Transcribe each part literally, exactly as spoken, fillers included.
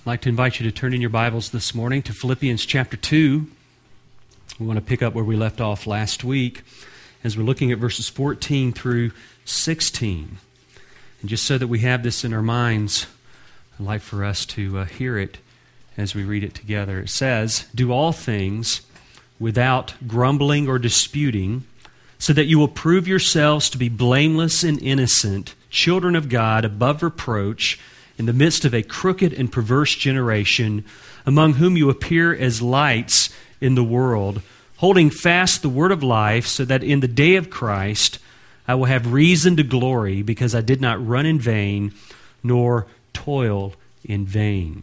I'd like to invite you to turn in your Bibles this morning to Philippians chapter two. We want to pick up where we left off last week as we're looking at verses fourteen through sixteen. And just so that we have this in our minds, I'd like for us to uh, hear it as we read it together. It says, "Do all things without grumbling or disputing, so that you will prove yourselves to be blameless and innocent, children of God, above reproach, in the midst of a crooked and perverse generation, among whom you appear as lights in the world, holding fast the word of life, so that in the day of Christ I will have reason to glory, because I did not run in vain, nor toil in vain."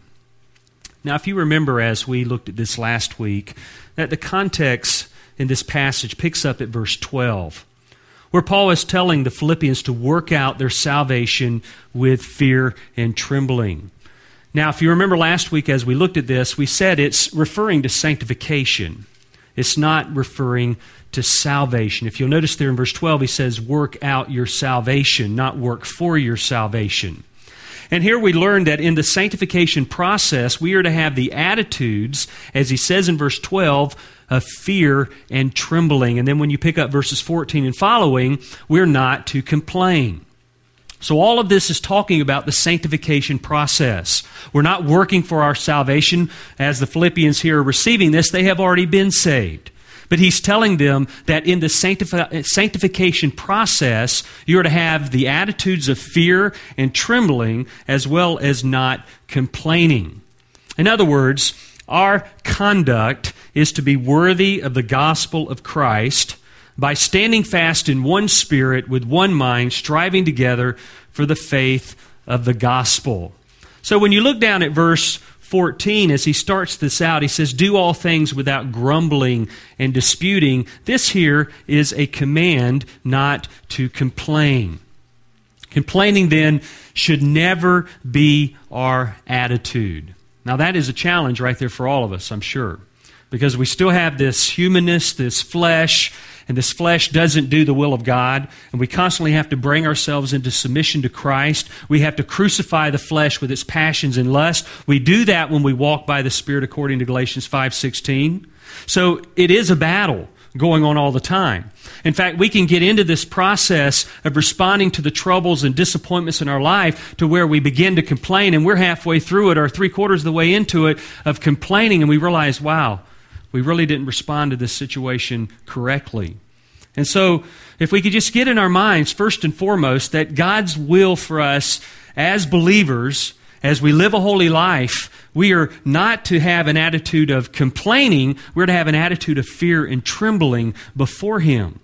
Now, if you remember, as we looked at this last week, that the context in this passage picks up at verse twelve, where Paul is telling the Philippians to work out their salvation with fear and trembling. Now, if you remember last week as we looked at this, we said it's referring to sanctification. It's not referring to salvation. If you'll notice there in verse twelve, he says, work out your salvation, not work for your salvation. And here we learn that in the sanctification process, we are to have the attitudes, as he says in verse twelve, of fear and trembling. And then when you pick up verses fourteen and following, we're not to complain. So all of this is talking about the sanctification process. We're not working for our salvation. As the Philippians here are receiving this, they have already been saved. But he's telling them that in the sanctifi- sanctification process, you're to have the attitudes of fear and trembling as well as not complaining. In other words, our conduct is to be worthy of the gospel of Christ by standing fast in one spirit with one mind, striving together for the faith of the gospel. So when you look down at verse fourteen, as he starts this out, he says, "Do all things without grumbling and disputing." This here is a command not to complain. Complaining then should never be our attitude. Now that is a challenge right there for all of us, I'm sure, because we still have this humanness, this flesh, and this flesh doesn't do the will of God, and we constantly have to bring ourselves into submission to Christ. We have to crucify the flesh with its passions and lust. We do that when we walk by the Spirit according to Galatians five sixteen. So it is a battle going on all the time. In fact, we can get into this process of responding to the troubles and disappointments in our life to where we begin to complain, and we're halfway through it or three quarters of the way into it of complaining, and we realize, wow, we really didn't respond to this situation correctly. And so, if we could just get in our minds, first and foremost, that God's will for us as believers, as we live a holy life, we are not to have an attitude of complaining, we're to have an attitude of fear and trembling before Him.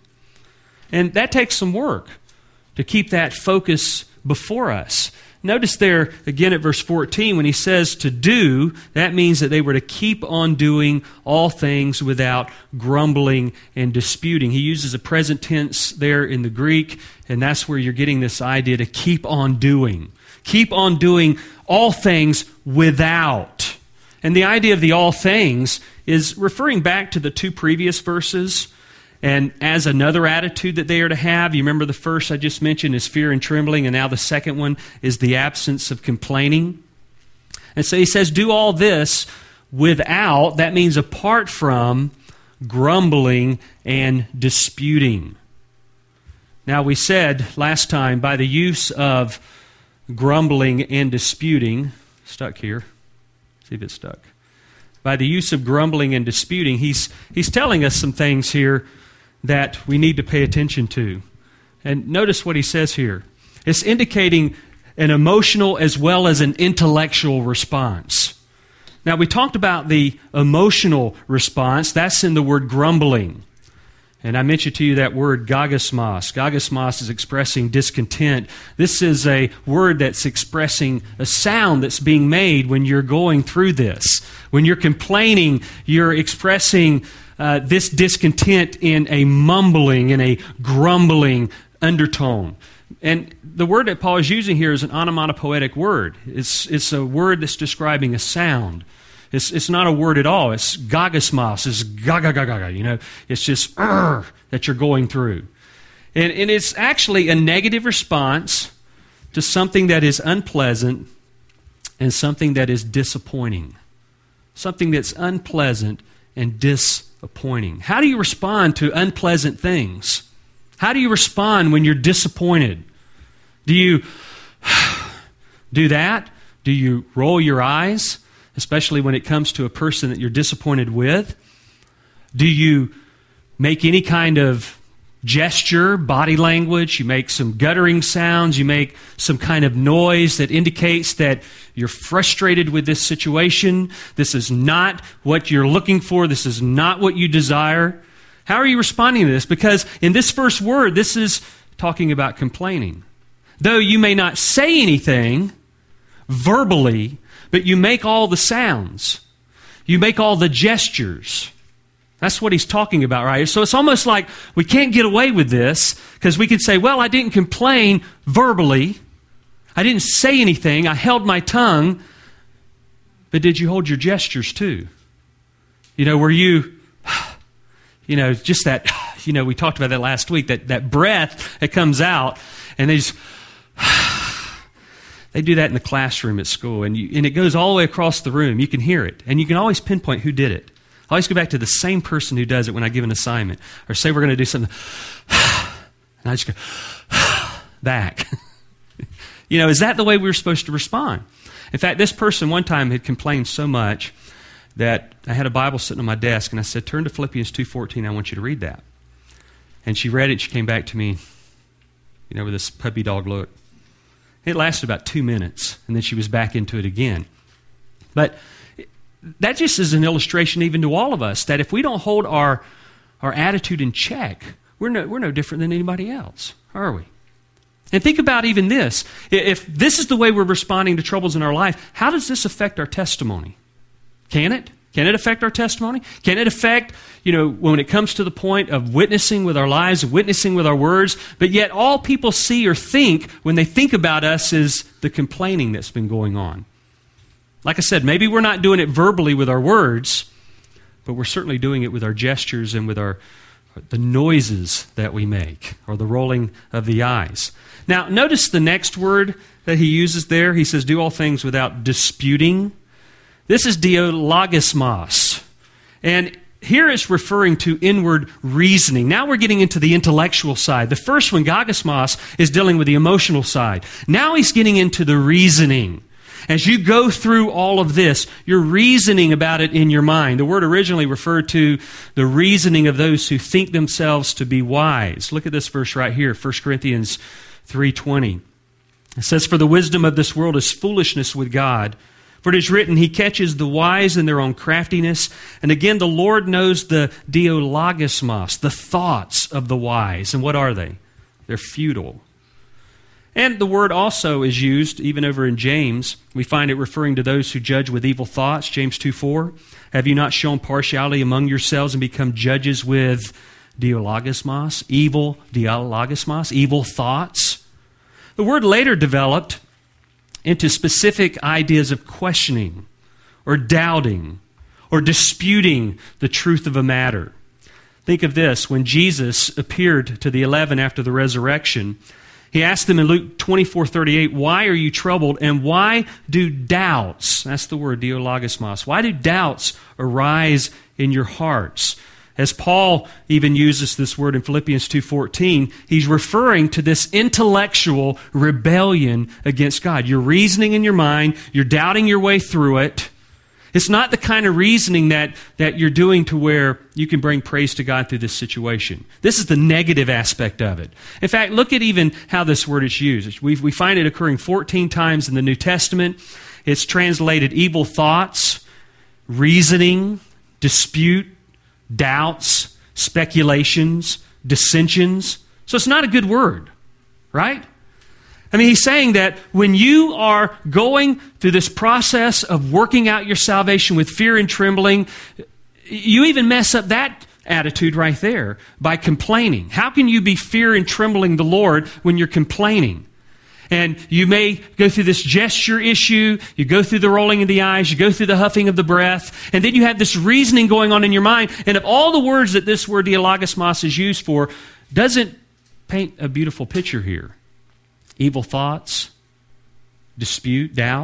And that takes some work to keep that focus before us. Notice there, again at verse fourteen, when he says to do, that means that they were to keep on doing all things without grumbling and disputing. He uses a present tense there in the Greek, and that's where you're getting this idea to keep on doing. Keep on doing all things without. And the idea of the all things is referring back to the two previous verses. And as another attitude that they are to have, you remember the first I just mentioned is fear and trembling, and now the second one is the absence of complaining. And so he says, do all this without, that means apart from, grumbling and disputing. Now we said last time, by the use of grumbling and disputing, stuck here, see if it's stuck. By the use of grumbling and disputing, he's he's telling us some things here that we need to pay attention to. And notice what he says here. It's indicating an emotional as well as an intellectual response. Now, we talked about the emotional response. That's in the word grumbling. And I mentioned to you that word gagasmos. Gagasmos is expressing discontent. This is a word that's expressing a sound that's being made when you're going through this. When you're complaining, you're expressing uh, this discontent in a mumbling, in a grumbling undertone. And the word that Paul is using here is an onomatopoetic word. It's, it's a word that's describing a sound. It's, it's not a word at all. It's gagasmos. It's gaga gaga gaga. You know, it's just that you're going through. And, and it's actually a negative response to something that is unpleasant and something that is disappointing. Something that's unpleasant and disappointing. How do you respond to unpleasant things? How do you respond when you're disappointed? Do you do that? Do you roll your eyes, especially when it comes to a person that you're disappointed with? Do you make any kind of gesture, body language? You make some guttering sounds. You make some kind of noise that indicates that you're frustrated with this situation. This is not what you're looking for. This is not what you desire. How are you responding to this? Because in this first word, this is talking about complaining. Though you may not say anything verbally, but you make all the sounds. You make all the gestures. That's what he's talking about right here. So it's almost like we can't get away with this because we could say, well, I didn't complain verbally. I didn't say anything. I held my tongue. But did you hold your gestures too? You know, were you, you know, just that, you know, we talked about that last week, that, that breath that comes out and they just, they do that in the classroom at school and, you, and it goes all the way across the room. You can hear it and you can always pinpoint who did it. I always go back to the same person who does it when I give an assignment. Or say we're going to do something. And I just go back. You know, is that the way we were supposed to respond? In fact, this person one time had complained so much that I had a Bible sitting on my desk and I said, turn to Philippians two fourteen, I want you to read that. And she read it and she came back to me, you know, with this puppy dog look. It lasted about two minutes and then she was back into it again. But that just is an illustration even to all of us that if we don't hold our, our attitude in check, we're no, we're no different than anybody else, are we? And think about even this. If this is the way we're responding to troubles in our life, how does this affect our testimony? Can it? Can it affect our testimony? Can it affect, you know, when it comes to the point of witnessing with our lives, witnessing with our words, but yet all people see or think when they think about us is the complaining that's been going on. Like I said, maybe we're not doing it verbally with our words, but we're certainly doing it with our gestures and with our the noises that we make, or the rolling of the eyes. Now, notice the next word that he uses there. He says, do all things without disputing. This is dialogismos. And here it's referring to inward reasoning. Now we're getting into the intellectual side. The first one, gogismos, is dealing with the emotional side. Now he's getting into the reasoning. As you go through all of this, you're reasoning about it in your mind. The word originally referred to the reasoning of those who think themselves to be wise. Look at this verse right here, First Corinthians three twenty. It says, for the wisdom of this world is foolishness with God. For it is written, he catches the wise in their own craftiness. And again, the Lord knows the dialogismos, the thoughts of the wise. And what are they? They're futile. And the word also is used, even over in James. We find it referring to those who judge with evil thoughts. James two four. Have you not shown partiality among yourselves and become judges with dialogismos, evil dialogismos, evil thoughts? The word later developed into specific ideas of questioning or doubting or disputing the truth of a matter. Think of this. When Jesus appeared to the eleven after the resurrection, he asked them in Luke twenty-four thirty-eight, why are you troubled and why do doubts, that's the word, dialogismos, why do doubts arise in your hearts? As Paul even uses this word in Philippians two fourteen, he's referring to this intellectual rebellion against God. You're reasoning in your mind, you're doubting your way through it. It's not the kind of reasoning that, that you're doing to where you can bring praise to God through this situation. This is the negative aspect of it. In fact, look at even how this word is used. We, we find it occurring fourteen times in the New Testament. It's translated evil thoughts, reasoning, dispute, doubts, speculations, dissensions. So it's not a good word, right? I mean, he's saying that when you are going through this process of working out your salvation with fear and trembling, you even mess up that attitude right there by complaining. How can you be fear and trembling the Lord when you're complaining? And you may go through this gesture issue, you go through the rolling of the eyes, you go through the huffing of the breath, and then you have this reasoning going on in your mind. And of all the words that this word dialogismos is used for, doesn't paint a beautiful picture here. Evil thoughts, dispute, doubts.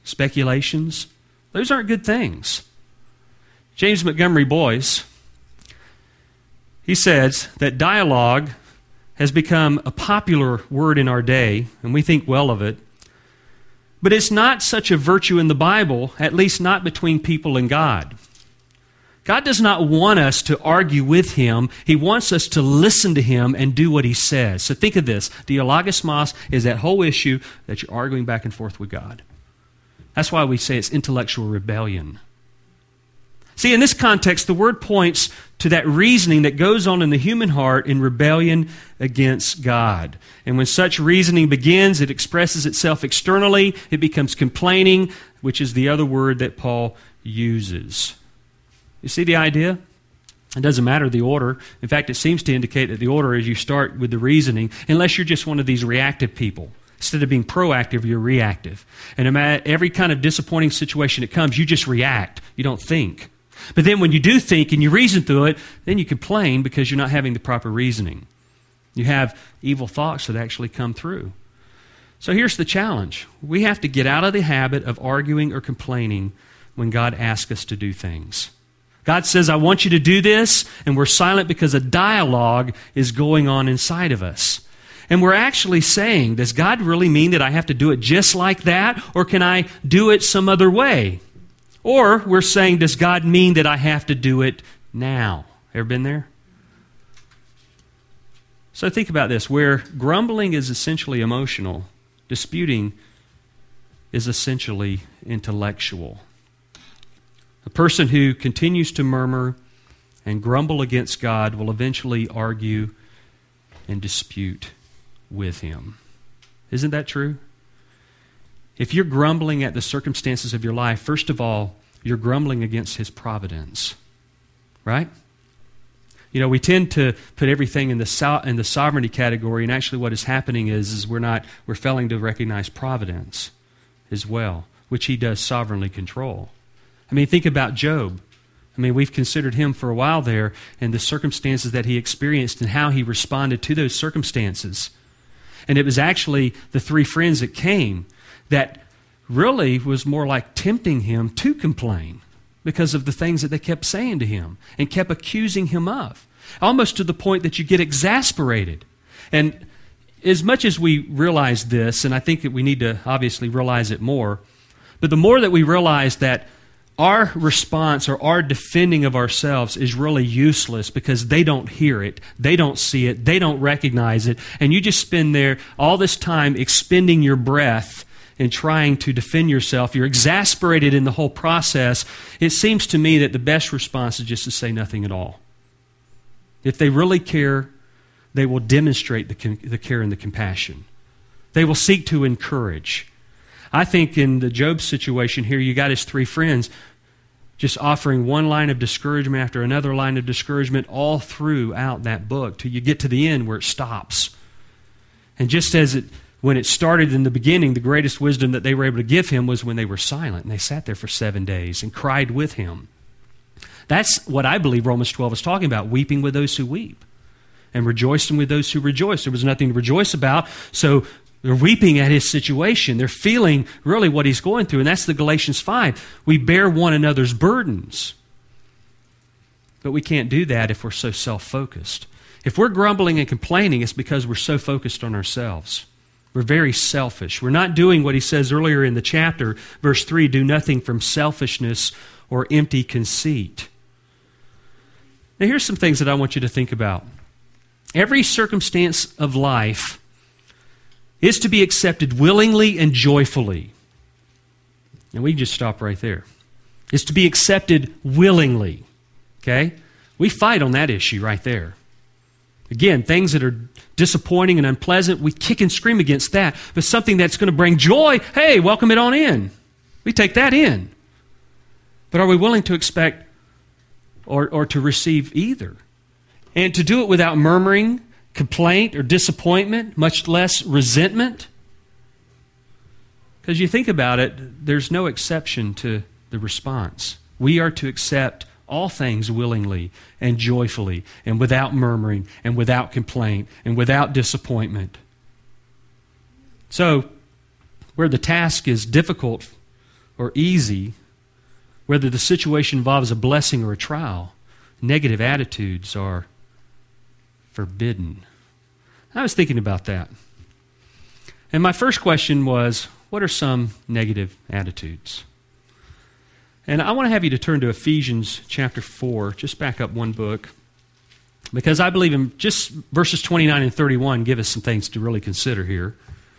speculations. Those aren't good things. James Montgomery Boyce, he says that dialogue has become a popular word in our day, and we think well of it. But it's not such a virtue in the Bible, at least not between people and God. God does not want us to argue with Him. He wants us to listen to Him and do what He says. So think of this. Dialogismos is that whole issue that you're arguing back and forth with God. That's why we say it's intellectual rebellion. See, in this context, the word points to that reasoning that goes on in the human heart in rebellion against God. And when such reasoning begins, it expresses itself externally. It becomes complaining, which is the other word that Paul uses. You see the idea? It doesn't matter the order. In fact, it seems to indicate that the order is you start with the reasoning, unless you're just one of these reactive people. Instead of being proactive, you're reactive. And no matter every kind of disappointing situation that comes, you just react. You don't think. But then when you do think and you reason through it, then you complain because you're not having the proper reasoning. You have evil thoughts that actually come through. So here's the challenge. We have to get out of the habit of arguing or complaining when God asks us to do things. God says, I want you to do this, and we're silent because a dialogue is going on inside of us. And we're actually saying, does God really mean that I have to do it just like that, or can I do it some other way? Or we're saying, does God mean that I have to do it now? Ever been there? So think about this. Where grumbling is essentially emotional, disputing is essentially intellectual. A person who continues to murmur and grumble against God will eventually argue and dispute with Him. Isn't that true? If you're grumbling at the circumstances of your life, first of all, you're grumbling against His providence. Right? You know, we tend to put everything in the so- in the sovereignty category, and actually what is happening is, is we're not we're failing to recognize providence as well, which He does sovereignly control. I mean, think about Job. I mean, we've considered him for a while there and the circumstances that he experienced and how he responded to those circumstances. And it was actually the three friends that came that really was more like tempting him to complain because of the things that they kept saying to him and kept accusing him of, almost to the point that you get exasperated. And as much as we realize this, and I think that we need to obviously realize it more, but the more that we realize that our response or our defending of ourselves is really useless because they don't hear it, they don't see it, they don't recognize it, and you just spend there all this time expending your breath and trying to defend yourself. You're exasperated in the whole process. It seems to me that the best response is just to say nothing at all. If they really care, they will demonstrate the, the care and the compassion. They will seek to encourage. I think in the Job situation here, you got his three friends just offering one line of discouragement after another line of discouragement all throughout that book till you get to the end where it stops. And just as it when it started in the beginning, the greatest wisdom that they were able to give him was when they were silent, and they sat there for seven days and cried with him. That's what I believe Romans twelve is talking about, weeping with those who weep and rejoicing with those who rejoice. There was nothing to rejoice about, so they're weeping at his situation. They're feeling really what he's going through. And that's the Galatians five. We bear one another's burdens. But we can't do that if we're so self-focused. If we're grumbling and complaining, it's because we're so focused on ourselves. We're very selfish. We're not doing what he says earlier in the chapter, verse three, do nothing from selfishness or empty conceit. Now here's some things that I want you to think about. Every circumstance of life is to be accepted willingly and joyfully. And we can just stop right there. It's to be accepted willingly. Okay? We fight on that issue right there. Again, things that are disappointing and unpleasant, we kick and scream against that. But something that's going to bring joy, hey, welcome it on in. We take that in. But are we willing to expect or, or to receive either? And to do it without murmuring, complaint, or disappointment, much less resentment? Because you think about it, there's no exception to the response. We are to accept all things willingly and joyfully and without murmuring and without complaint and without disappointment. So, where the task is difficult or easy, whether the situation involves a blessing or a trial, negative attitudes are forbidden. I was thinking about that. And my first question was, what are some negative attitudes? And I want to have you to turn to Ephesians chapter four. Just back up one book. Because I believe in just verses twenty-nine and thirty-one give us some things to really consider here.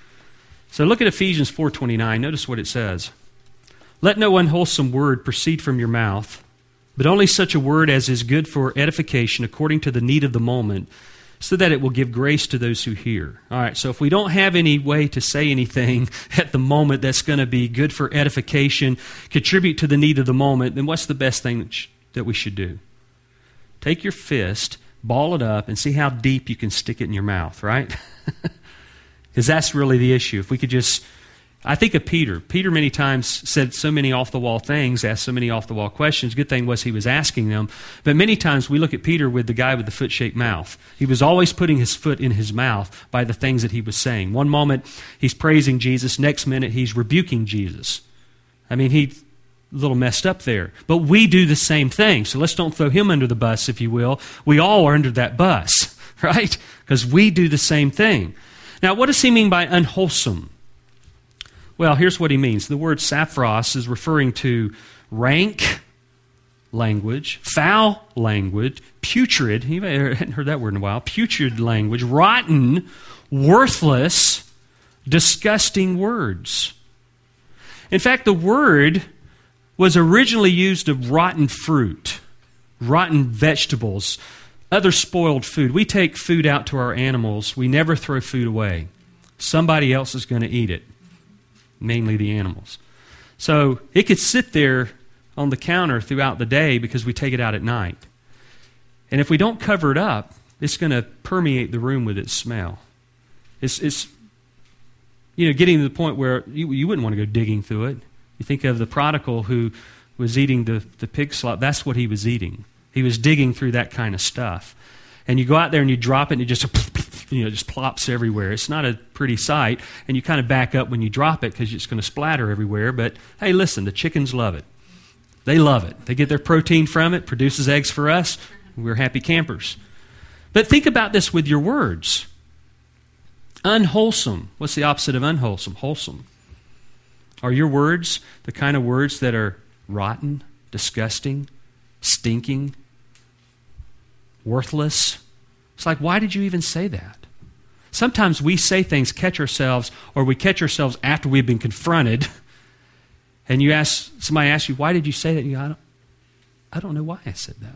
So look at Ephesians four twenty-nine. Notice what it says. Let no unwholesome word proceed from your mouth, but only such a word as is good for edification according to the need of the moment, so that it will give grace to those who hear. All right, so if we don't have any way to say anything at the moment that's going to be good for edification, contribute to the need of the moment, then what's the best thing that, sh- that we should do? Take your fist, ball it up, and see how deep you can stick it in your mouth, right? Because that's really the issue. If we could just... I think of Peter. Peter many times said so many off-the-wall things, asked so many off-the-wall questions. Good thing was he was asking them. But many times we look at Peter with the guy with the foot-shaped mouth. He was always putting his foot in his mouth by the things that he was saying. One moment he's praising Jesus. Next minute he's rebuking Jesus. I mean, he's a little messed up there. But we do the same thing. So let's don't throw him under the bus, if you will. We all are under that bus, right? Because we do the same thing. Now, what does he mean by unwholesome? Well, here's what he means. The word saphros is referring to rank language, foul language, putrid, you haven't heard that word in a while, putrid language, rotten, worthless, disgusting words. In fact, the word was originally used of rotten fruit, rotten vegetables, other spoiled food. We take food out to our animals. We never throw food away. Somebody else is going to eat it. Mainly the animals. So it could sit there on the counter throughout the day because we take it out at night. And if we don't cover it up, it's going to permeate the room with its smell. It's, it's you know, getting to the point where you, you wouldn't want to go digging through it. You think of the prodigal who was eating the, the pig slop. That's what he was eating. He was digging through that kind of stuff. And you go out there and you drop it and it just... you know, just plops everywhere. It's not a pretty sight, and you kind of back up when you drop it because it's going to splatter everywhere. But hey, listen, the chickens love it. They love it. They get their protein from it, produces eggs for us. We're happy campers. But think about this with your words. Unwholesome. What's the opposite of unwholesome? Wholesome. Are your words the kind of words that are rotten, disgusting, stinking, worthless? It's like, why did you even say that? Sometimes we say things, catch ourselves, or we catch ourselves after we've been confronted, and you ask somebody asks you, why did you say that? And you go, I don't, I don't know why I said that.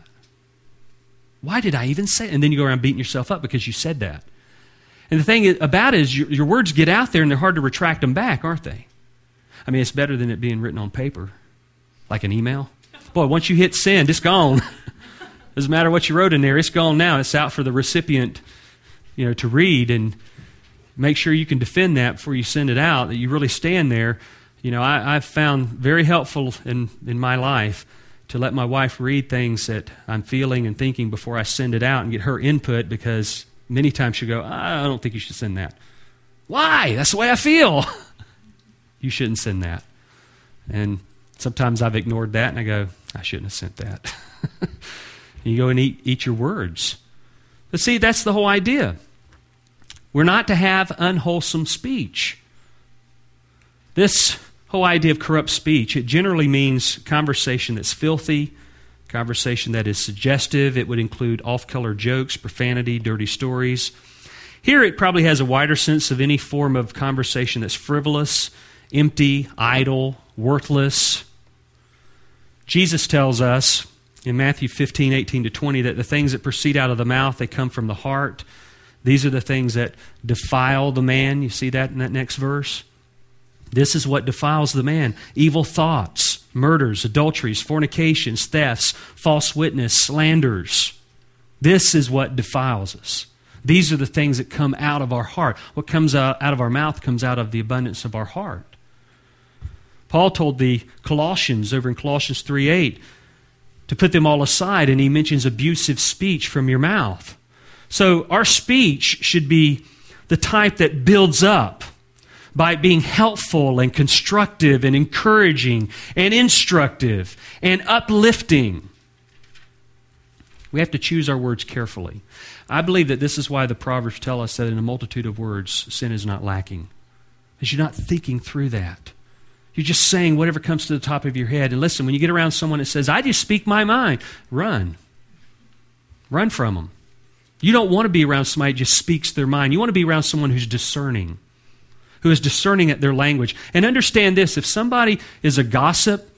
Why did I even say it? And then you go around beating yourself up because you said that. And the thing about it is your, your words get out there and they're hard to retract them back, aren't they? I mean, it's better than it being written on paper, like an email. Boy, once you hit send, it's gone. Doesn't matter what you wrote in there, it's gone now. It's out for the recipient, you know, to read, and make sure you can defend that before you send it out, that you really stand there. You know, I, I've found very helpful in, in my life to let my wife read things that I'm feeling and thinking before I send it out and get her input, because many times she'll go, I don't think you should send that. Why? That's the way I feel. You shouldn't send that. And sometimes I've ignored that and I go, I shouldn't have sent that. You go and eat, eat your words. But see, that's the whole idea. We're not to have unwholesome speech. This whole idea of corrupt speech, it generally means conversation that's filthy, conversation that is suggestive. It would include off-color jokes, profanity, dirty stories. Here it probably has a wider sense of any form of conversation that's frivolous, empty, idle, worthless. Jesus tells us in Matthew fifteen, eighteen to twenty, that the things that proceed out of the mouth, they come from the heart. These are the things that defile the man. You see that in that next verse? This is what defiles the man. Evil thoughts, murders, adulteries, fornications, thefts, false witness, slanders. This is what defiles us. These are the things that come out of our heart. What comes out, out of our mouth comes out of the abundance of our heart. Paul told the Colossians over in Colossians three eight to put them all aside, and he mentions abusive speech from your mouth. So our speech should be the type that builds up, by being helpful and constructive and encouraging and instructive and uplifting. We have to choose our words carefully. I believe that this is why the Proverbs tell us that in a multitude of words, sin is not lacking. Because you're not thinking through that. You're just saying whatever comes to the top of your head. And listen, when you get around someone that says, I just speak my mind, run. Run from them. You don't want to be around somebody who just speaks their mind. You want to be around someone who's discerning, who is discerning at their language. And understand this, if somebody is a gossip,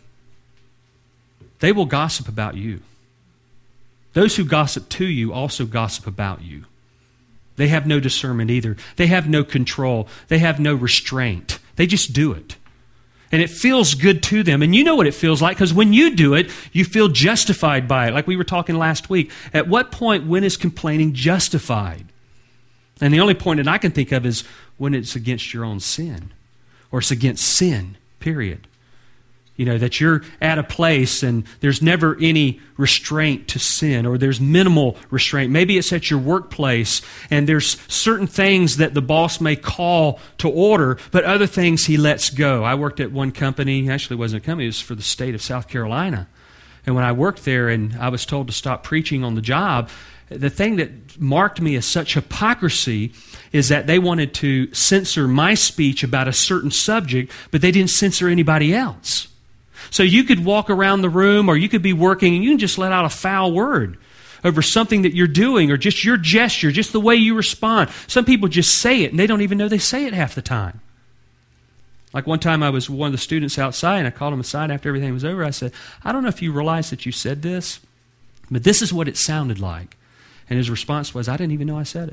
they will gossip about you. Those who gossip to you also gossip about you. They have no discernment either. They have no control. They have no restraint. They just do it. And it feels good to them. And you know what it feels like, because when you do it, you feel justified by it. Like we were talking last week. At what point, when is complaining justified? And the only point that I can think of is when it's against your own sin. Or it's against sin, period. You know, that you're at a place and there's never any restraint to sin, or there's minimal restraint. Maybe it's at your workplace and there's certain things that the boss may call to order, but other things he lets go. I worked at one company, actually it wasn't a company, it was for the state of South Carolina. And when I worked there and I was told to stop preaching on the job, the thing that marked me as such hypocrisy is that they wanted to censor my speech about a certain subject, but they didn't censor anybody else. So you could walk around the room, or you could be working and you can just let out a foul word over something that you're doing, or just your gesture, just the way you respond. Some people just say it and they don't even know they say it half the time. Like one time I was one of the students outside and I called him aside after everything was over. I said, I don't know if you realize that you said this, but this is what it sounded like. And his response was, I didn't even know I said it.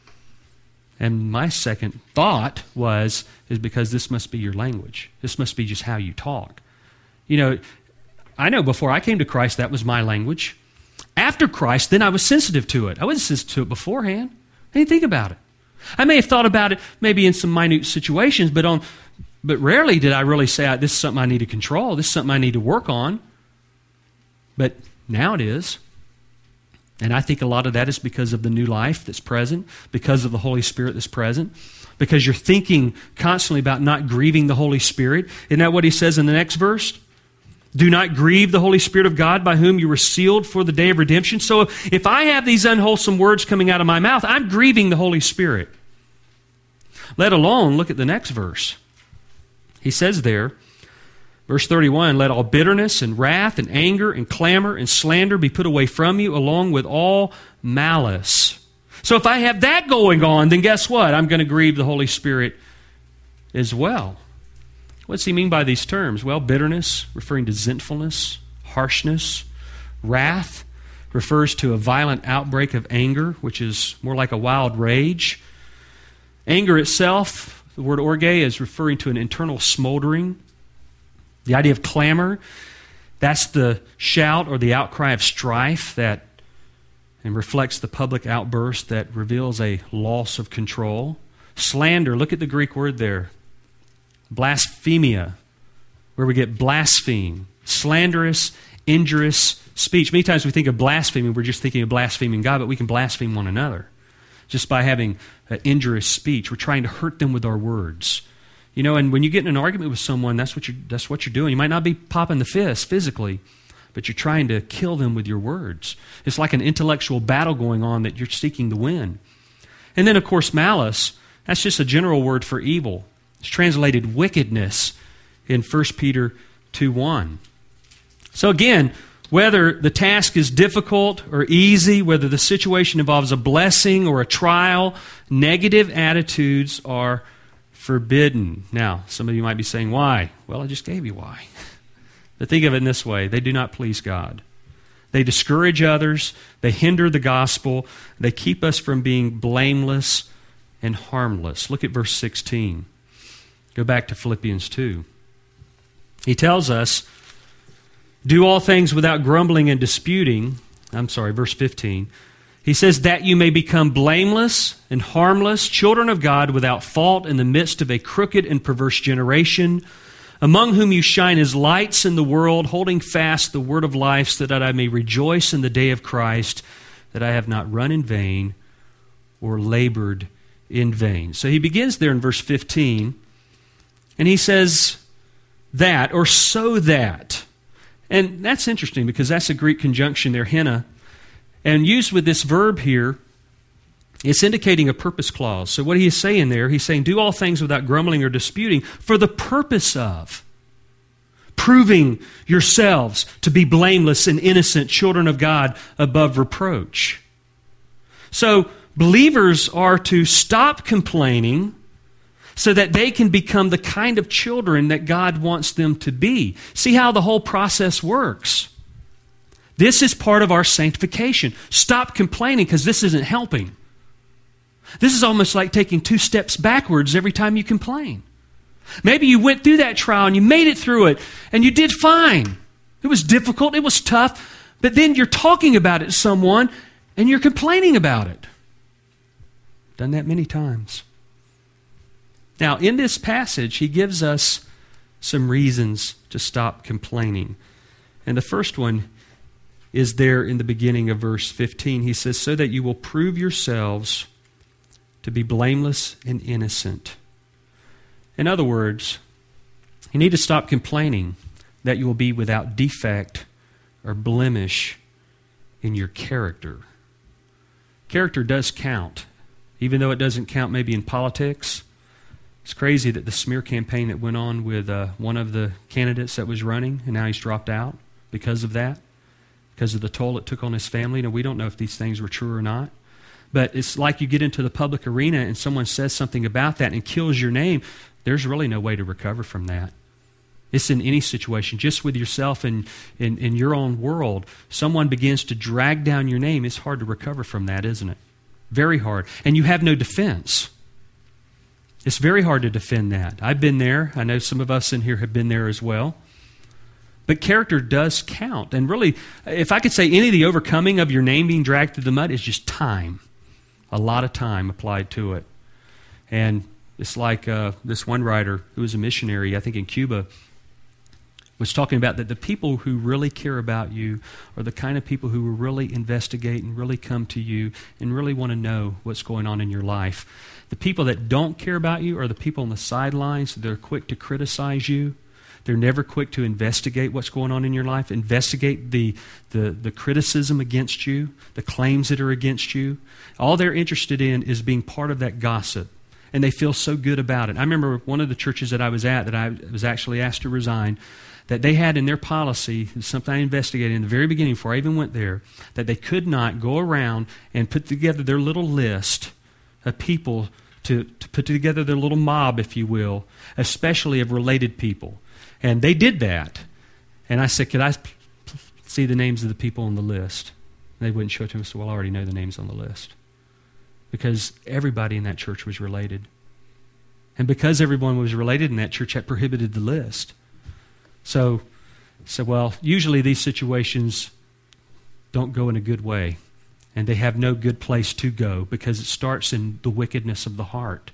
And my second thought was, is because this must be your language. This must be just how you talk. You know, I know before I came to Christ, that was my language. After Christ, then I was sensitive to it. I wasn't sensitive to it beforehand. I didn't think about it. I may have thought about it maybe in some minute situations, but on, but rarely did I really say, this is something I need to control. This is something I need to work on. But now it is. And I think a lot of that is because of the new life that's present, because of the Holy Spirit that's present, because you're thinking constantly about not grieving the Holy Spirit. Isn't that what he says in the next verse? Do not grieve the Holy Spirit of God, by whom you were sealed for the day of redemption. So if I have these unwholesome words coming out of my mouth, I'm grieving the Holy Spirit. Let alone, look at the next verse. He says there, verse thirty-one, let all bitterness and wrath and anger and clamor and slander be put away from you, along with all malice. So if I have that going on, then guess what? I'm going to grieve the Holy Spirit as well. What's he mean by these terms? Well, bitterness, referring to resentfulness, harshness. Wrath refers to a violent outbreak of anger, which is more like a wild rage. Anger itself, the word orge, is referring to an internal smoldering. The idea of clamor, that's the shout or the outcry of strife that and reflects the public outburst that reveals a loss of control. Slander, look at the Greek word there. Blasphemia, where we get blaspheme, slanderous, injurious speech. Many times we think of blasphemy, we're just thinking of blaspheming God, but we can blaspheme one another just by having an injurious speech. We're trying to hurt them with our words. You know, and when you get in an argument with someone, that's what you're, that's what you're doing. You might not be popping the fist physically, but you're trying to kill them with your words. It's like an intellectual battle going on that you're seeking to win. And then, of course, malice, that's just a general word for evil. It's translated wickedness in First Peter two one. So again, whether the task is difficult or easy, whether the situation involves a blessing or a trial, negative attitudes are forbidden. Now, some of you might be saying, why? Well, I just gave you why. But think of it in this way. They do not please God. They discourage others. They hinder the gospel. They keep us from being blameless and harmless. Look at verse sixteen. Go back to Philippians two. He tells us, do all things without grumbling and disputing. I'm sorry, verse fifteen. He says, that you may become blameless and harmless, children of God without fault in the midst of a crooked and perverse generation, among whom you shine as lights in the world, holding fast the word of life, so that I may rejoice in the day of Christ, that I have not run in vain or labored in vain. So he begins there in verse fifteen And he says that, or so that. And that's interesting because that's a Greek conjunction there, hina. And used with this verb here, it's indicating a purpose clause. So what he is saying there, he's saying, do all things without grumbling or disputing for the purpose of proving yourselves to be blameless and innocent children of God above reproach. So believers are to stop complaining so that they can become the kind of children that God wants them to be. See how the whole process works. This is part of our sanctification. Stop complaining because this isn't helping. This is almost like taking two steps backwards every time you complain. Maybe you went through that trial and you made it through it and you did fine. It was difficult, it was tough, but then you're talking about it to someone and you're complaining about it. Done that many times. Now, in this passage, he gives us some reasons to stop complaining. And the first one is there in the beginning of verse fifteen. He says, so that you will prove yourselves to be blameless and innocent. In other words, you need to stop complaining that you will be without defect or blemish in your character. Character does count, even though it doesn't count maybe in politics. It's crazy that the smear campaign that went on with uh, one of the candidates that was running, and now he's dropped out because of that, because of the toll it took on his family. Now, we don't know if these things were true or not. But it's like you get into the public arena and someone says something about that and kills your name. There's really no way to recover from that. It's in any situation, just with yourself and in, in your own world. Someone begins to drag down your name. It's hard to recover from that, isn't it? Very hard. And you have no defense. It's very hard to defend that. I've been there. I know some of us in here have been there as well. But character does count. And really, if I could say any of the overcoming of your name being dragged through the mud is just time. A lot of time applied to it. And it's like uh, this one writer who was a missionary, I think in Cuba, was talking about that the people who really care about you are the kind of people who will really investigate and really come to you and really want to know what's going on in your life. The people that don't care about you are the people on the sidelines. They're quick to criticize you. They're never quick to investigate what's going on in your life, investigate the, the, the criticism against you, the claims that are against you. All they're interested in is being part of that gossip, and they feel so good about it. I remember one of the churches that I was at that I was actually asked to resign, that they had in their policy, something I investigated in the very beginning before I even went there, that they could not go around and put together their little list of people to, to put together their little mob, if you will, especially of related people. And they did that. And I said, could I see the names of the people on the list? And they wouldn't show it to me. So, well, I already know the names on the list. Because everybody in that church was related. And because everyone was related in that church, that prohibited the list. So, so well, usually these situations don't go in a good way. And they have no good place to go because it starts in the wickedness of the heart.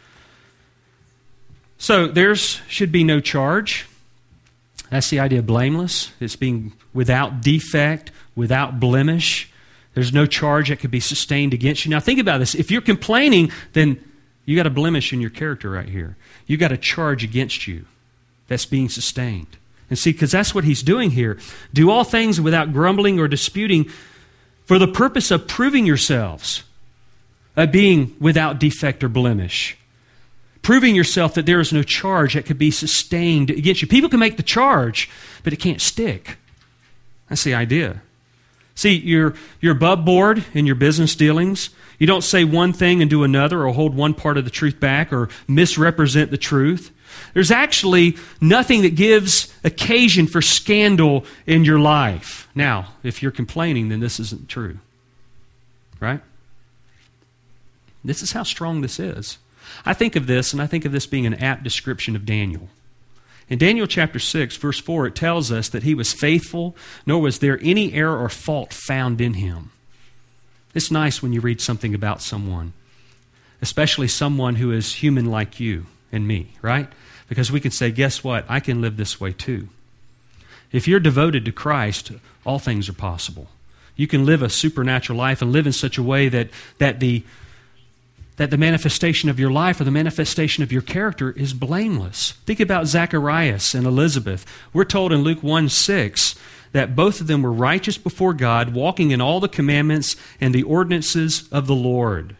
So there should be no charge. That's the idea of blameless. It's being without defect, without blemish. There's no charge that could be sustained against you. Now think about this. If you're complaining, then you got a blemish in your character right here. You got a charge against you that's being sustained. And see, because that's what he's doing here. Do all things without grumbling or disputing for the purpose of proving yourselves, of being without defect or blemish. Proving yourself that there is no charge that could be sustained against you. People can make the charge, but it can't stick. That's the idea. See, you're, you're above board in your business dealings. You don't say one thing and do another, or hold one part of the truth back, or misrepresent the truth. There's actually nothing that gives occasion for scandal in your life. Now, if you're complaining, then this isn't true. Right? This is how strong this is. I think of this, and I think of this being an apt description of Daniel. In Daniel chapter six, verse four, it tells us that he was faithful, nor was there any error or fault found in him. It's nice when you read something about someone, especially someone who is human like you and me, right? Because we can say, guess what? I can live this way too. If you're devoted to Christ, all things are possible. You can live a supernatural life and live in such a way that, that the that the manifestation of your life or the manifestation of your character is blameless. Think about Zacharias and Elizabeth. We're told in Luke one six that both of them were righteous before God, walking in all the commandments and the ordinances of the Lord.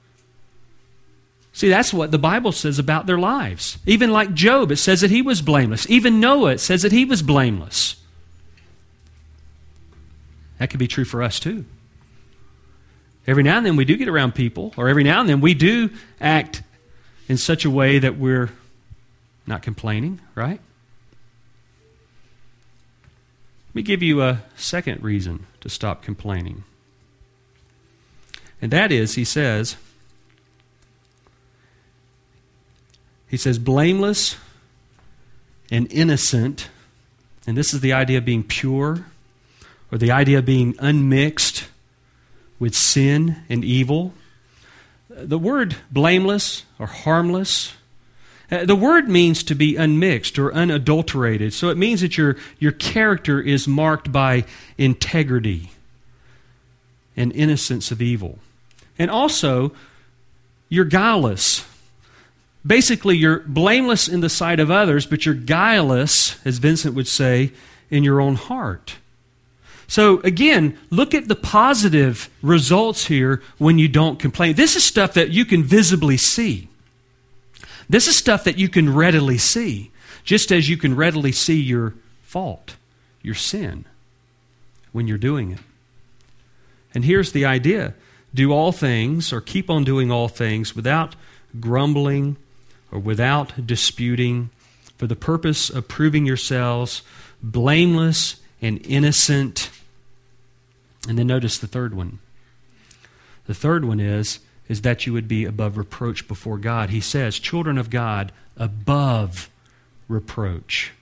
See, that's what the Bible says about their lives. Even like Job, it says that he was blameless. Even Noah, it says that he was blameless. That could be true for us too. Every now and then we do get around people, or every now and then we do act in such a way that we're not complaining, right? Let me give you a second reason to stop complaining. And that is, he says, he says, blameless and innocent, and this is the idea of being pure, or the idea of being unmixed with sin and evil. The word blameless or harmless, uh, the word means to be unmixed or unadulterated. So it means that your, your character is marked by integrity and innocence of evil. And also, you're guileless. Basically, you're blameless in the sight of others, but you're guileless, as Vincent would say, in your own heart. So again, look at the positive results here when you don't complain. This is stuff that you can visibly see. This is stuff that you can readily see, just as you can readily see your fault, your sin, when you're doing it. And here's the idea. Do all things, or keep on doing all things, without grumbling or without disputing, for the purpose of proving yourselves blameless and innocent. And then notice the third one. The third one is, is that you would be above reproach before God. He says, children of God, above reproach.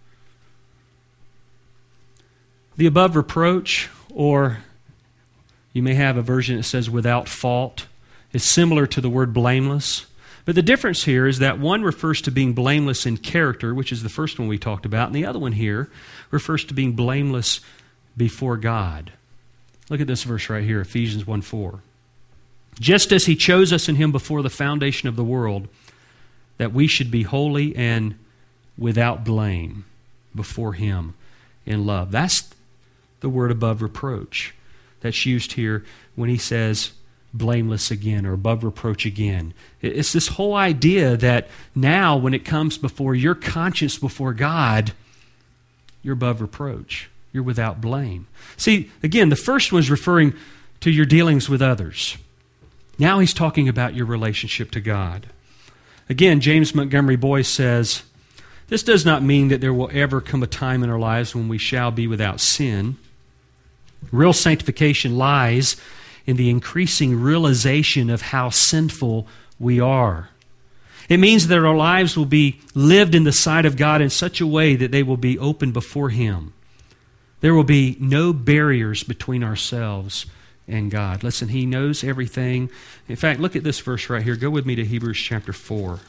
The above reproach, or you may have a version that says without fault, is similar to the word blameless. But the difference here is that one refers to being blameless in character, which is the first one we talked about, and the other one here refers to being blameless before God. Look at this verse right here, Ephesians one four. Just as He chose us in Him before the foundation of the world, that we should be holy and without blame before Him in love. That's the word above reproach that's used here when He says blameless again, or above reproach again. It's this whole idea that now when it comes before your conscience before God, you're above reproach. You're without blame. See, again, the first one is referring to your dealings with others. Now he's talking about your relationship to God. Again, James Montgomery Boyce says, this does not mean that there will ever come a time in our lives when we shall be without sin. Real sanctification lies in the increasing realization of how sinful we are. It means that our lives will be lived in the sight of God in such a way that they will be open before Him. There will be no barriers between ourselves and God. Listen, He knows everything. In fact, look at this verse right here. Go with me to Hebrews chapter four.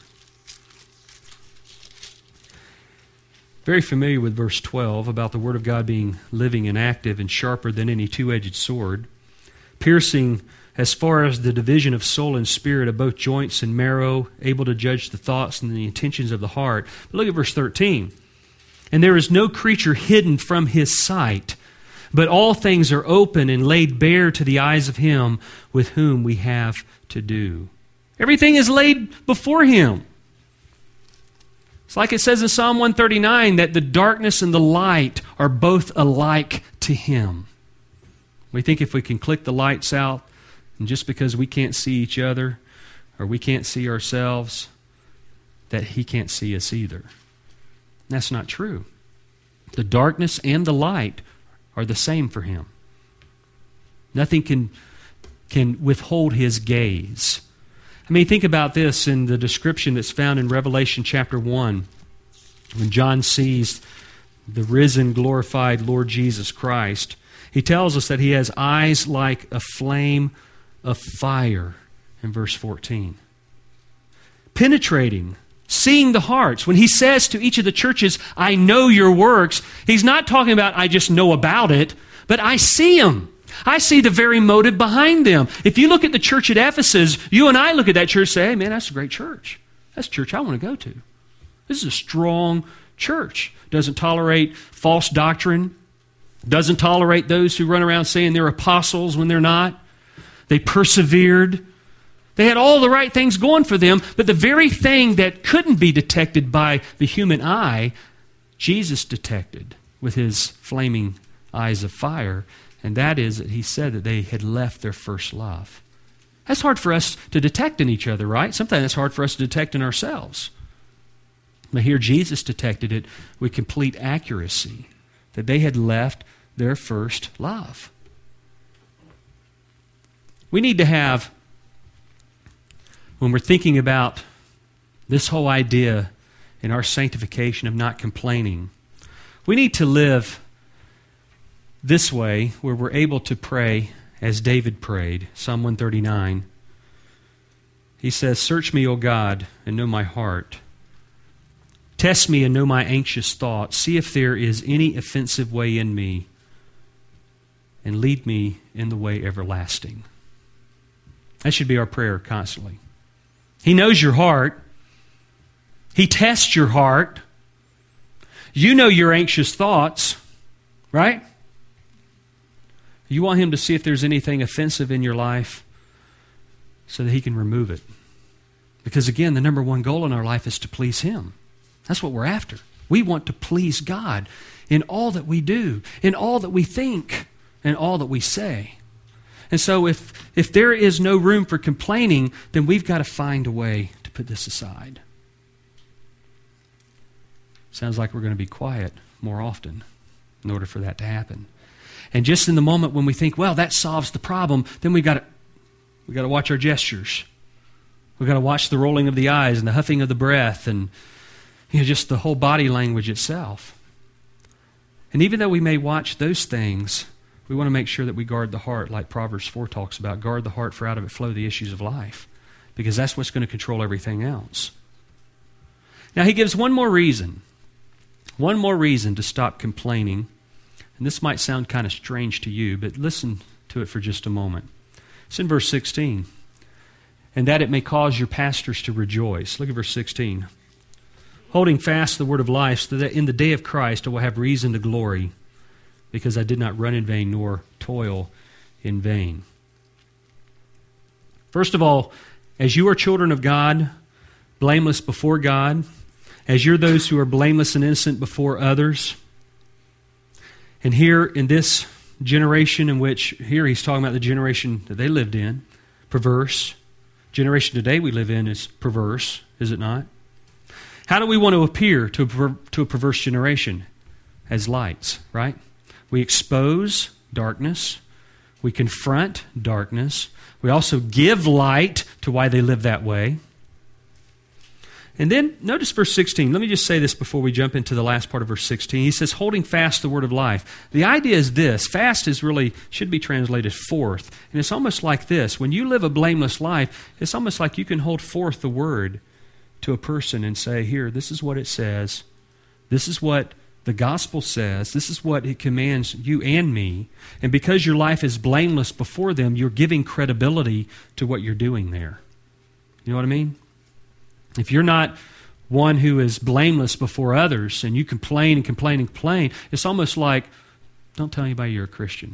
Very familiar with verse twelve about the Word of God being living and active and sharper than any two-edged sword, piercing as far as the division of soul and spirit, of both joints and marrow, able to judge the thoughts and the intentions of the heart. But look at verse thirteen. And there is no creature hidden from His sight, but all things are open and laid bare to the eyes of Him with whom we have to do. Everything is laid before Him. It's like it says in Psalm one thirty-nine that the darkness and the light are both alike to Him. We think if we can click the lights out, and just because we can't see each other or we can't see ourselves, that He can't see us either. That's not true. The darkness and the light are the same for Him. Nothing can, can withhold His gaze. I mean, think about this in the description that's found in Revelation chapter one, when John sees the risen, glorified Lord Jesus Christ. He tells us that He has eyes like a flame of fire in verse fourteen. Penetrating, seeing the hearts. When He says to each of the churches, I know your works, He's not talking about I just know about it, but I see them. I see the very motive behind them. If you look at the church at Ephesus, you and I look at that church and say, hey, man, that's a great church. That's a church I want to go to. This is a strong church. Doesn't tolerate false doctrine. Doesn't tolerate those who run around saying they're apostles when they're not. They persevered. They had all the right things going for them, but the very thing that couldn't be detected by the human eye, Jesus detected with his flaming eyes of fire, and that is that he said that they had left their first love. That's hard for us to detect in each other, right? Sometimes that's hard for us to detect in ourselves. But here Jesus detected it with complete accuracy, that they had left their first love. We need to have, when we're thinking about this whole idea in our sanctification of not complaining, we need to live this way where we're able to pray as David prayed, Psalm one thirty-nine. He says, search me, O God, and know my heart. Test me and know my anxious thoughts. See if there is any offensive way in me, and lead me in the way everlasting. That should be our prayer constantly. He knows your heart. He tests your heart. You know your anxious thoughts, right? You want him to see if there's anything offensive in your life so that he can remove it. Because again, the number one goal in our life is to please him. That's what we're after. We want to please God in all that we do, in all that we think, in all that we say. And so if, if there is no room for complaining, then we've got to find a way to put this aside. Sounds like we're going to be quiet more often in order for that to happen. And just in the moment when we think, well, that solves the problem, then we've got to, we've got to watch our gestures. We've got to watch the rolling of the eyes and the huffing of the breath and you know, just the whole body language itself. And even though we may watch those things, we want to make sure that we guard the heart, like Proverbs four talks about. Guard the heart, for out of it flow the issues of life. Because that's what's going to control everything else. Now he gives one more reason. One more reason to stop complaining. And this might sound kind of strange to you, but listen to it for just a moment. It's in verse sixteen. And that it may cause your pastors to rejoice. Look at verse sixteen. Holding fast the word of life, so that in the day of Christ I will have reason to glory, because I did not run in vain nor toil in vain. First of all, as you are children of God, blameless before God, as you're those who are blameless and innocent before others, and here in this generation in which, here he's talking about the generation that they lived in, perverse. Generation today we live in is perverse, is it not? How do we want to appear to a, per- to a perverse generation? As lights, right? We expose darkness. We confront darkness. We also give light to why they live that way. And then notice verse sixteen. Let me just say this before we jump into the last part of verse sixteen. He says, holding fast the word of life. The idea is this. Fast is really, should be translated forth. And it's almost like this. When you live a blameless life, it's almost like you can hold forth the word to a person and say, here, this is what it says. This is what the gospel says. This is what it commands you and me. And because your life is blameless before them, you're giving credibility to what you're doing there. You know what I mean? If you're not one who is blameless before others and you complain and complain and complain, it's almost like, don't tell anybody you're a Christian.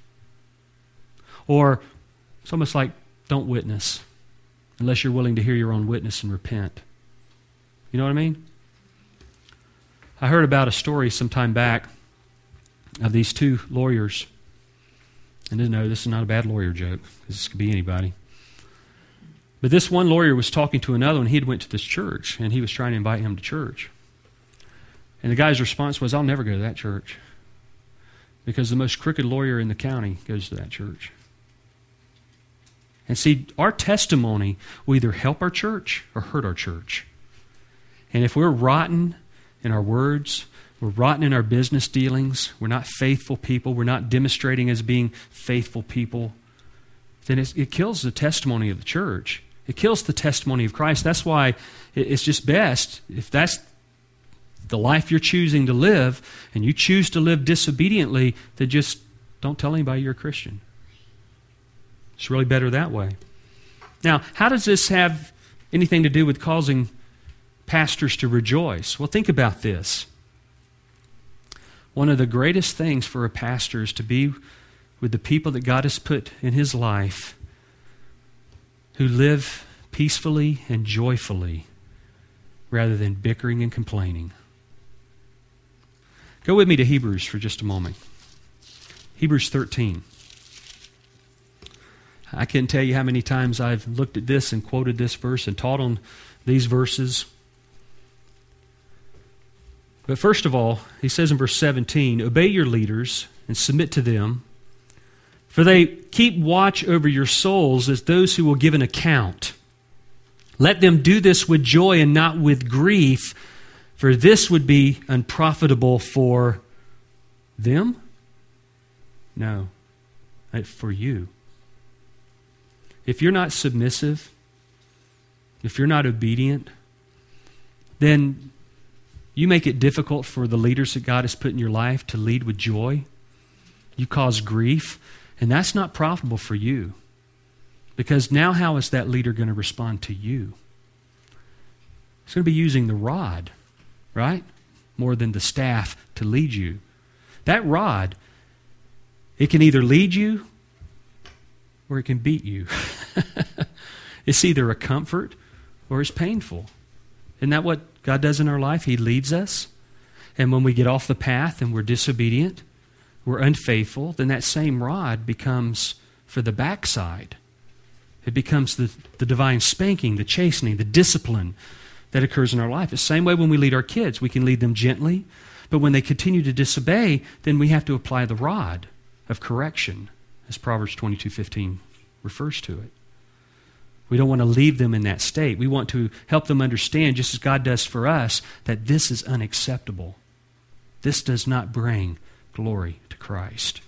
Or it's almost like, don't witness unless you're willing to hear your own witness and repent. You know what I mean? I heard about a story some time back of these two lawyers. And no, this is not a bad lawyer joke, because this could be anybody. But this one lawyer was talking to another one. He had went to this church, and he was trying to invite him to church. And the guy's response was, I'll never go to that church, because the most crooked lawyer in the county goes to that church. And see, our testimony will either help our church or hurt our church. And if we're rotten in our words, we're rotten in our business dealings, we're not faithful people, we're not demonstrating as being faithful people, then it's, it kills the testimony of the church. It kills the testimony of Christ. That's why it's just best, if that's the life you're choosing to live, and you choose to live disobediently, to just don't tell anybody you're a Christian. It's really better that way. Now, how does this have anything to do with causing pastors to rejoice? Well, think about this. One of the greatest things for a pastor is to be with the people that God has put in his life who live peacefully and joyfully rather than bickering and complaining. Go with me to Hebrews for just a moment. Hebrews thirteen. I can't tell you how many times I've looked at this and quoted this verse and taught on these verses. But first of all, he says in verse seventeen, obey your leaders and submit to them, for they keep watch over your souls as those who will give an account. Let them do this with joy and not with grief, for this would be unprofitable for them? No, for you. If you're not submissive, if you're not obedient, then you make it difficult for the leaders that God has put in your life to lead with joy. You cause grief, and that's not profitable for you. Because now how is that leader going to respond to you? He's going to be using the rod, right? More than the staff to lead you. That rod, it can either lead you or it can beat you. It's either a comfort or it's painful. Isn't that what God does in our life? He leads us. And when we get off the path and we're disobedient, we're unfaithful, then that same rod becomes for the backside. It becomes the, the divine spanking, the chastening, the discipline that occurs in our life. The same way when we lead our kids. We can lead them gently, but when they continue to disobey, then we have to apply the rod of correction, as Proverbs twenty-two fifteen refers to it. We don't want to leave them in that state. We want to help them understand, just as God does for us, that this is unacceptable. This does not bring glory to Christ.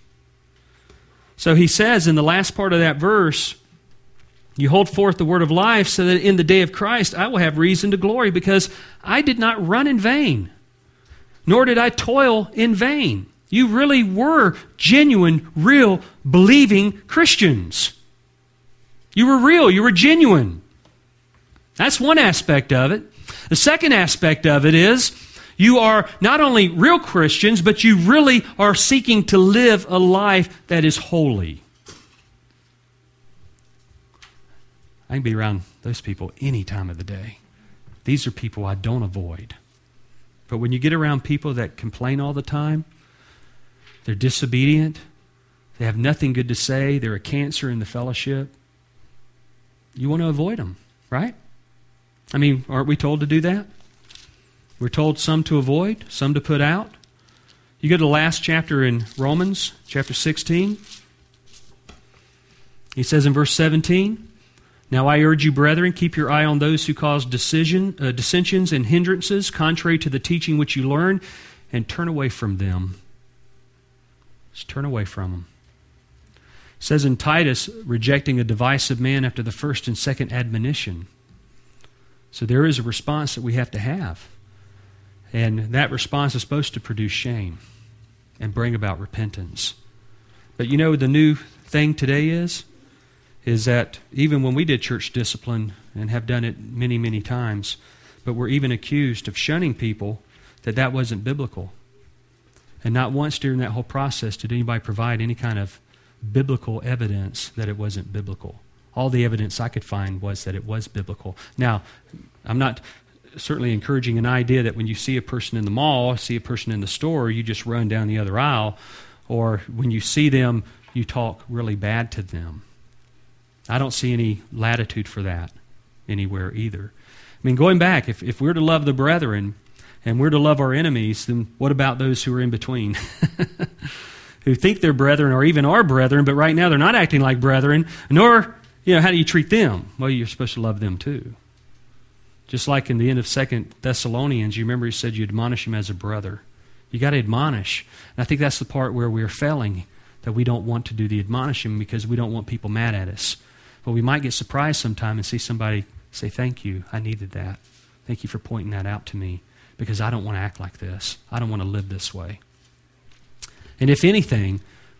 So he says in the last part of that verse, you hold forth the word of life so that in the day of Christ I will have reason to glory, because I did not run in vain, nor did I toil in vain. You really were genuine, real, believing Christians. You were real. You were genuine. That's one aspect of it. The second aspect of it is you are not only real Christians, but you really are seeking to live a life that is holy. I can be around those people any time of the day. These are people I don't avoid. But when you get around people that complain all the time, they're disobedient, they have nothing good to say, they're a cancer in the fellowship, you want to avoid them, right? I mean, aren't we told to do that? We're told some to avoid, some to put out. You go to the last chapter in Romans, chapter sixteen. He says in verse seventeen, now I urge you, brethren, keep your eye on those who cause decision, uh, dissensions and hindrances, contrary to the teaching which you learned, and turn away from them. Just turn away from them. It says in Titus, rejecting a divisive man after the first and second admonition. So there is a response that we have to have. And that response is supposed to produce shame and bring about repentance. But you know, the new thing today is, is that even when we did church discipline, and have done it many, many times, but we're even accused of shunning people, that that wasn't biblical. And not once during that whole process did anybody provide any kind of biblical evidence that it wasn't biblical. All the evidence I could find was that it was biblical. Now, I'm not certainly encouraging an idea that when you see a person in the mall, see a person in the store, you just run down the other aisle, or when you see them, you talk really bad to them. I don't see any latitude for that anywhere either. I mean, going back, if, if we're to love the brethren and we're to love our enemies, then what about those who are in between? Who think they're brethren or even are brethren, but right now they're not acting like brethren, nor, you know, how do you treat them? Well, you're supposed to love them too. Just like in the end of Second Thessalonians, you remember he said you admonish him as a brother. You got to admonish. And I think that's the part where we're failing, that we don't want to do the admonishing because we don't want people mad at us. But we might get surprised sometime and see somebody say, thank you, I needed that. Thank you for pointing that out to me, because I don't want to act like this. I don't want to live this way. And if anything,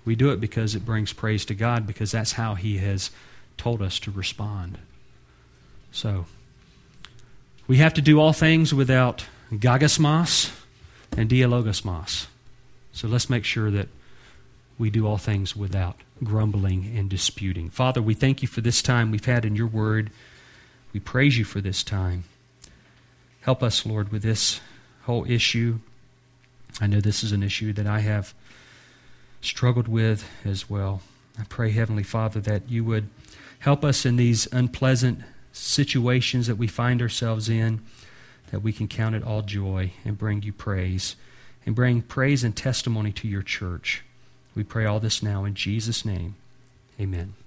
We do it because it brings praise to God, because that's how He has told us to respond. So, we have to do all things without gagasmos and dialogismos. So let's make sure that we do all things without grumbling and disputing. Father, we thank You for this time we've had in Your Word. We praise You for this time. Help us, Lord, with this whole issue. I know this is an issue that I have struggled with as well. I pray, Heavenly Father, that You would help us in these unpleasant situations that we find ourselves in, that we can count it all joy and bring You praise, and bring praise and testimony to Your church. We pray all this now in Jesus' name. Amen.